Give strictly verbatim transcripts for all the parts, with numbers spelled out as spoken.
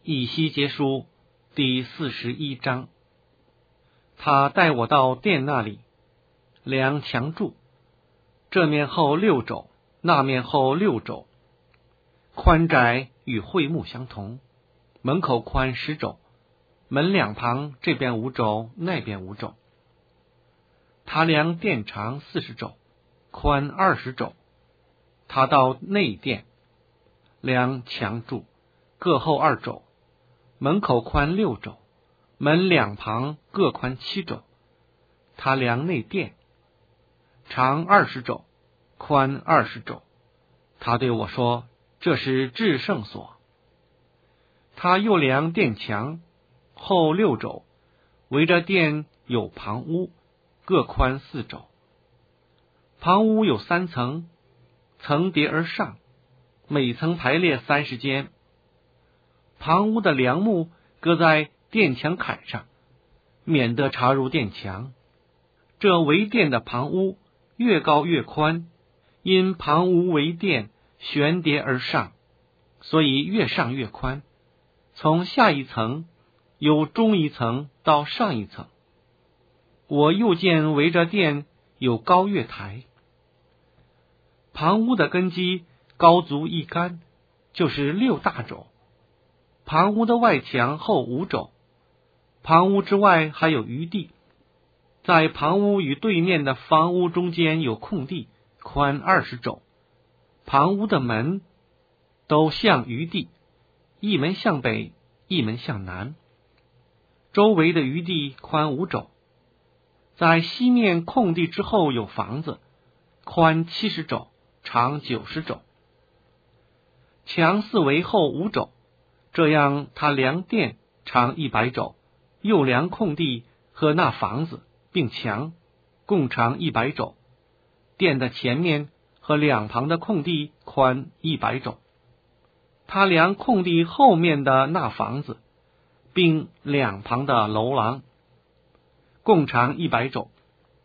以西结书第四十一章。他带我到殿那里，量墙柱，这面厚六肘，那面厚六肘，宽窄与会幕相同，门口宽十肘，门两旁这边五肘，那边五肘。他量殿长四十肘，宽二十肘。他到内殿，量墙柱，各厚二肘，门口宽六肘，门两旁各宽七肘。他量内殿，长二十肘，宽二十肘。他对我说：“这是至圣所。”他又量殿墙，厚六肘，围着殿有旁屋，各宽四肘。旁屋有三层，层叠而上，每层排列三十间。旁屋的梁木搁在殿墙坎上，免得插入殿墙。这围殿的旁屋越高越宽，因旁屋围殿悬叠而上，所以越上越宽。从下一层有中一层到上一层。我又见围着殿有高月台，旁屋的根基高足一竿，就是六大肘。旁屋的外墙厚五肘，旁屋之外还有余地。在旁屋与对面的房屋中间有空地，宽二十肘。旁屋的门都向余地，一门向北，一门向南。周围的余地宽五肘。在西面空地之后有房子，宽七十肘，长九十肘。墙四围厚五肘，这样他量殿长一百肘，又量空地和那房子并墙，共长一百肘。殿的前面和两旁的空地宽一百肘。他量空地后面的那房子，并两旁的楼廊，共长一百肘。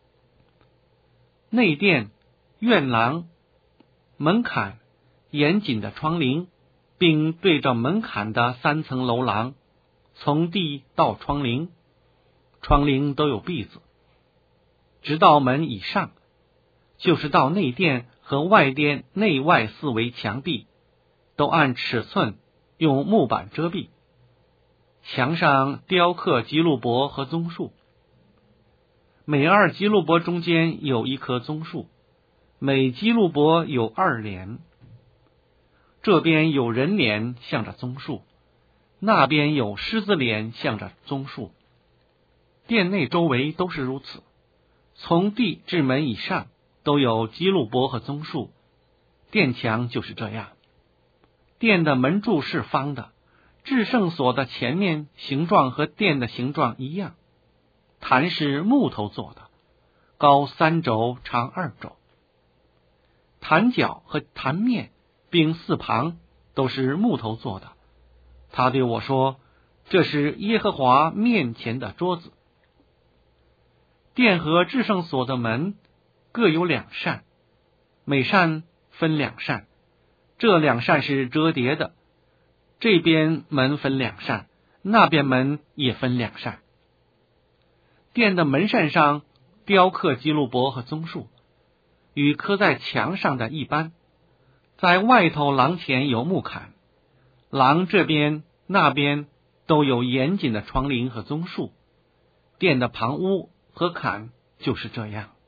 内殿、院廊、门槛、严谨的窗棂，并对着门槛的三层楼廊，从地到窗棂，窗棂都有篦子，直到门以上，就是到内殿和外殿内外四围墙壁，都按尺寸用木板遮蔽。墙上雕刻基路伯和棕树，每二基路伯中间有一棵棕树，每基路伯有二脸。这边有人脸向着棕树，那边有狮子脸向着棕树。殿内周围都是如此，从地至门以上都有基路伯和棕树。殿墙就是这样。殿的门柱是方的，至圣所的前面形状和殿的形状一样。坛是木头做的，高三肘，长二肘。坛角和坛面并四旁都是木头做的。他对我说：“这是耶和华面前的桌子。”殿和至圣所的门各有两扇，每扇分两扇，这两扇是折叠的。这边门分两扇，那边门也分两扇。殿的门扇上雕刻基路伯和棕树，与刻在墙上的一般。在外头廊前有木坎，廊这边那边都有严谨的窗棂和棕树。殿的旁屋和坎就是这样。